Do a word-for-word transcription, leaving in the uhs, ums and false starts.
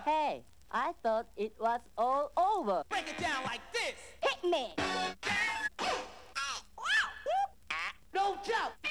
Hey, I thought it was all over. Break it down like this. Hit me! No jump.